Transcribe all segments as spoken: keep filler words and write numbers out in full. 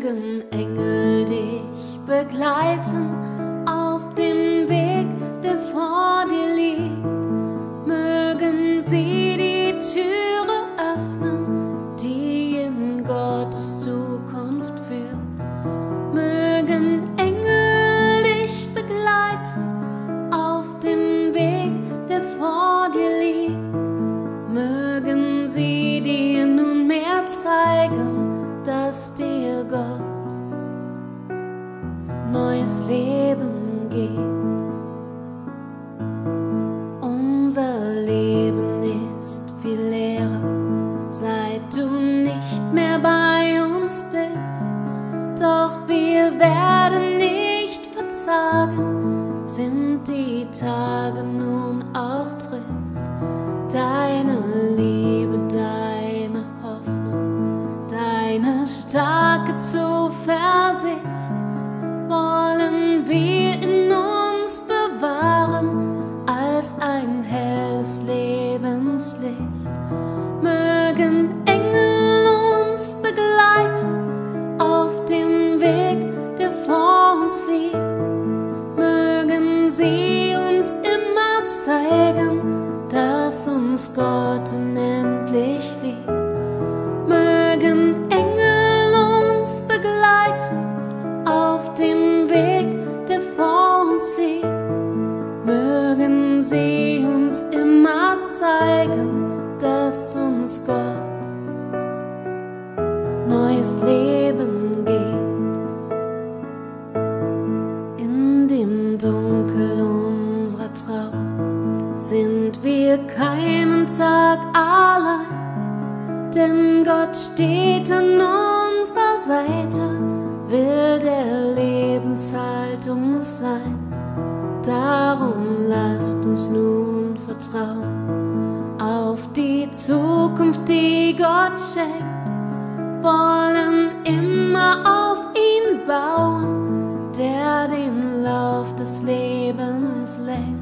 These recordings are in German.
Mögen Engel dich begleiten auf dem Weg, der vor dir liegt. Mögen sie die Türe öffnen, die in Gottes Zukunft führt. Mögen Engel dich begleiten auf dem Weg, der vor dir liegt. Mögen sie dir nunmehr zeigen, dass dir Gott neues Leben gibt. Unser Leben ist viel leerer, seit du nicht mehr bei uns bist. Doch wir werden nicht verzagen, sind die Tage nun auch trist. Deine Liebe, deine Hoffnung, deine starke Zuversicht wollen wir in uns bewahren als ein helles Lebenslicht. Mögen Engel uns begleiten auf dem Weg, der vor uns liegt. Mögen sie uns immer zeigen, dass uns Gott unendlich liebt. Mögen Engel uns begleiten auf dem Weg, der vor uns liegt. Mögen sie uns immer zeigen, dass uns Gott neues Leben gibt. In dem Dunkel unserer Trauer sind wir keinen Tag allein, denn Gott steht an unserer Seite, will der Lebenshalt uns sein. Darum lasst uns nun vertrauen auf die Zukunft, die Gott schenkt, wollen immer auf ihn bauen, der den Lauf des Lebens lenkt.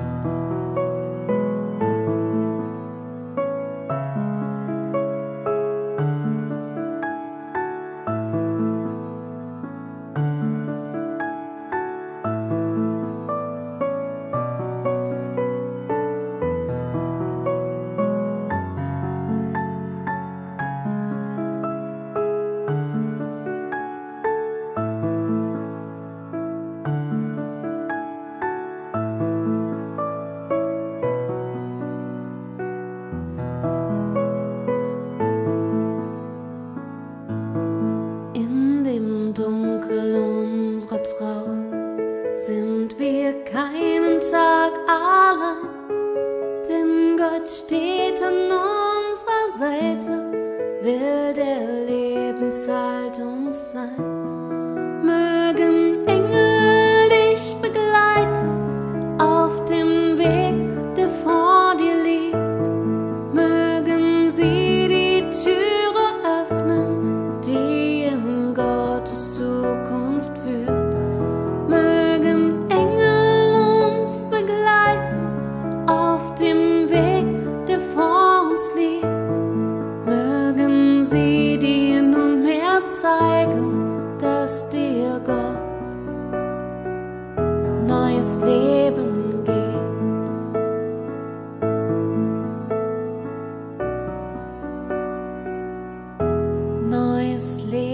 Dunkel unserer Trauer sind wir keinen Tag allein, denn Gott steht an unserer Seite, will der Lebenshalt uns sein. Mögen Engel dich begleiten auf dem Weg, der vor dir liegt. Mögen sie die Türe öffnen, die in Gottes Zukunft führt. Mögen Engel uns begleiten auf dem Weg, der vor uns liegt. Mögen sie dir nunmehr zeigen, dass dir Gott neues Leben gibt. Neues Leben.